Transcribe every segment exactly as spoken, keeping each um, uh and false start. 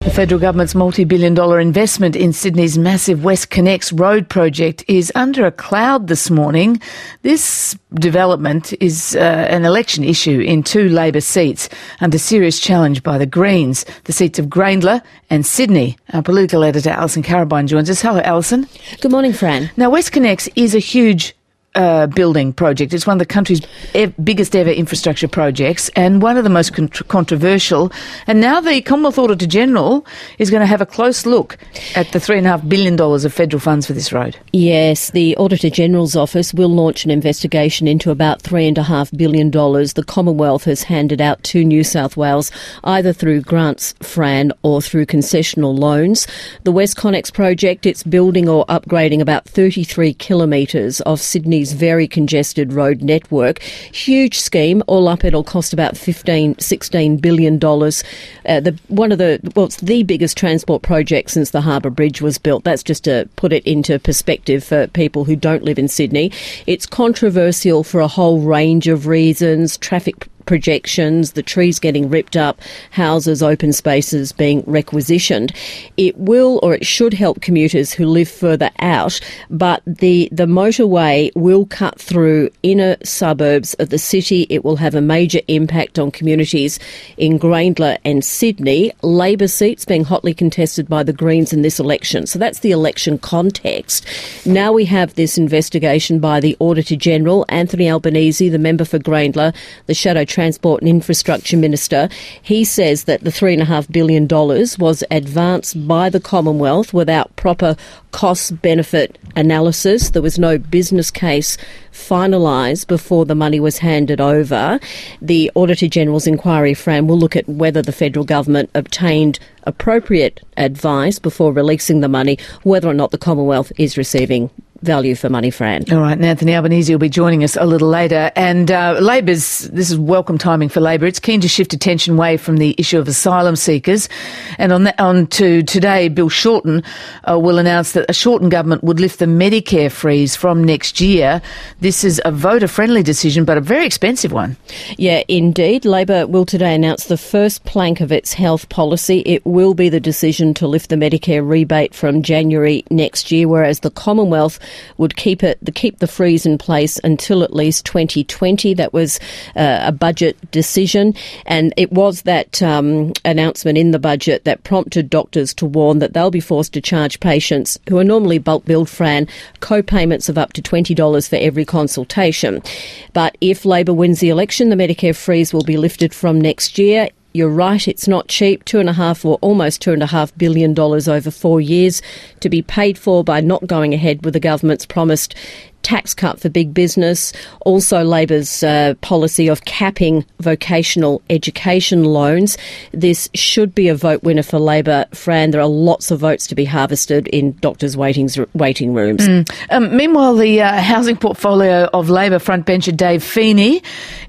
The federal government's multi-billion dollar investment in Sydney's massive WestConnex road project is under a cloud this morning. This development is uh, an election issue in two Labor seats under serious challenge by the Greens, the seats of Grayndler and Sydney. Our political editor Alison Carabine joins us. Hello, Alison. Good morning, Fran. Now, WestConnex is a huge Uh, building project. It's one of the country's ev- biggest ever infrastructure projects and one of the most con- controversial. And now the Commonwealth Auditor General is going to have a close look at the three and a half billion dollars of federal funds for this road. Yes, the Auditor General's office will launch an investigation into about three and a half billion dollars the Commonwealth has handed out to New South Wales, either through grants, Fran, or through concessional loans. The WestConnex project, it's building or upgrading about thirty-three kilometres of Sydney very congested road network. Huge scheme. All up, it'll cost about fifteen, sixteen billion dollars. Uh, the one of the well, it's the biggest transport project since the Harbour Bridge was built. That's just to put it into perspective for people who don't live in Sydney. It's controversial for a whole range of reasons. Traffic projections, the trees getting ripped up, houses, open spaces being requisitioned. It will, or it should, help commuters who live further out, but the, the motorway will cut through inner suburbs of the city. It will have a major impact on communities in Grayndler and Sydney. Labor seats being hotly contested by the Greens in this election. So that's the election context. Now we have this investigation by the Auditor General, Anthony Albanese, the member for Grayndler, the Shadow Transport and Infrastructure Minister. He says that the three and a half billion dollars was advanced by the Commonwealth without proper cost-benefit analysis. There was no business case finalised before the money was handed over. The Auditor General's inquiry, Fran, will look at whether the federal government obtained appropriate advice before releasing the money, whether or not the Commonwealth is receiving value for money, Fran. All right, and Anthony Albanese will be joining us a little later. And uh, Labor's, this is welcome timing for Labor. It's keen to shift attention away from the issue of asylum seekers. And on, that, on to today, Bill Shorten uh, will announce that a Shorten government would lift the Medicare freeze from next year. This is a voter-friendly decision, but a very expensive one. Yeah, indeed. Labor will today announce the first plank of its health policy. It will be the decision to lift the Medicare rebate from January next year, whereas the Commonwealth would keep it, the, keep the freeze in place until at least twenty twenty. That was uh, a budget decision, and it was that um, announcement in the budget that prompted doctors to warn that they'll be forced to charge patients who are normally bulk billed, Fran, co-payments of up to twenty dollars for every consultation. But if Labor wins the election, the Medicare freeze will be lifted from next year. You're right, it's not cheap, two and a half or almost two and a half billion dollars over four years to be paid for by not going ahead with the government's promised tax cut for big business. Also, Labor's uh, policy of capping vocational education loans. This should be a vote winner for Labor, Fran. There are lots of votes to be harvested in doctors' waiting, waiting rooms. Mm. Um, meanwhile, the uh, housing portfolio of Labor frontbencher Dave Feeney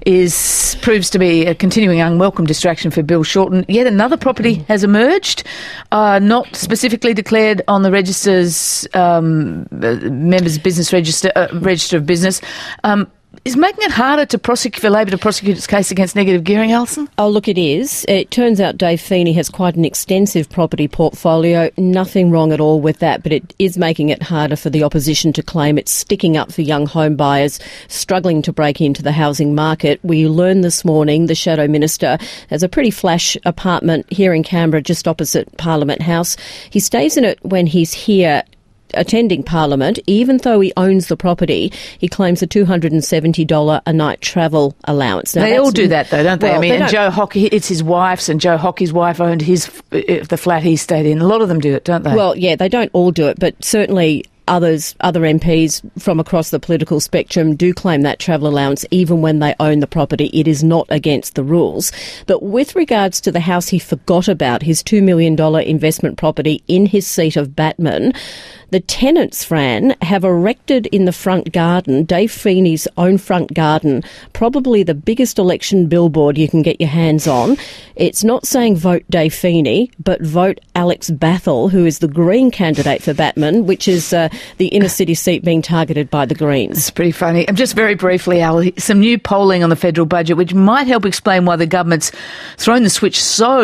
is proves to be a continuing unwelcome distraction for Bill Shorten. Yet another property has emerged, uh, not specifically declared on the register's um, members' business register. Uh, Register of Business, um, is making it harder to prosecute for Labor to prosecute its case against negative gearing, Alison? Oh, look, it is. It turns out Dave Feeney has quite an extensive property portfolio. Nothing wrong at all with that, but it is making it harder for the opposition to claim it's sticking up for young home buyers struggling to break into the housing market. We learned this morning the Shadow Minister has a pretty flash apartment here in Canberra, just opposite Parliament House. He stays in it when he's here attending Parliament. Even though he owns the property, he claims a two hundred seventy dollars a night travel allowance. Now, they all do that, though, don't they? Well, I mean, and and Joe Hockey, it's his wife's, and Joe Hockey's wife owned his the flat he stayed in. A lot of them do it, don't they? Well, yeah, they don't all do it, but certainly others, other M Ps from across the political spectrum do claim that travel allowance even when they own the property. It is not against the rules. But with regards to the house he forgot about, his two million dollars investment property in his seat of Batman, the tenants, Fran, have erected in the front garden, Dave Feeney's own front garden, probably the biggest election billboard you can get your hands on. It's not saying vote Dave Feeney, but vote Alex Bathell, who is the Green candidate for Batman, which is uh, the inner city seat being targeted by the Greens. It's pretty funny. Just very briefly, Al, some new polling on the federal budget, which might help explain why the government's thrown the switch so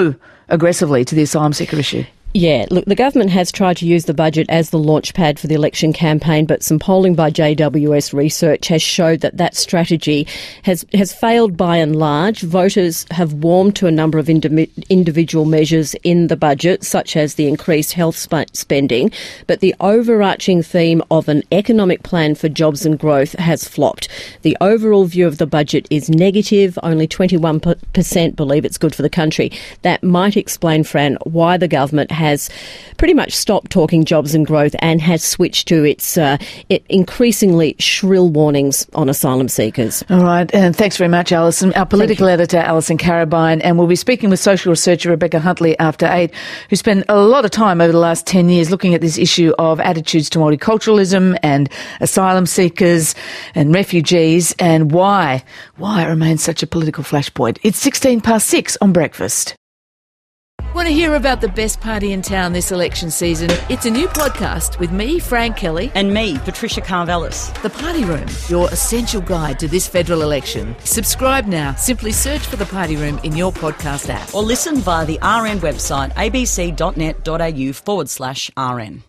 aggressively to the asylum seeker issue. Yeah, look, the government has tried to use the budget as the launch pad for the election campaign, but some polling by J W S Research has showed that that strategy has, has failed by and large. Voters have warmed to a number of indi- individual measures in the budget, such as the increased health sp- spending, but the overarching theme of an economic plan for jobs and growth has flopped. The overall view of the budget is negative. Only twenty-one percent believe it's good for the country. That might explain, Fran, why the government has pretty much stopped talking jobs and growth and has switched to its uh, it increasingly shrill warnings on asylum seekers. All right, and thanks very much, Alison. Our political editor, Alison Carabine, and we'll be speaking with social researcher Rebecca Huntley after eight, who spent a lot of time over the last ten years looking at this issue of attitudes to multiculturalism and asylum seekers and refugees and why, why it remains such a political flashpoint. It's sixteen past six on Breakfast. Want to hear about the best party in town this election season? It's a new podcast with me, Fran Kelly. And me, Patricia Carvelis. The Party Room, your essential guide to this federal election. Subscribe now. Simply search for The Party Room in your podcast app. Or listen via the R N website, abc.net.au forward slash RN.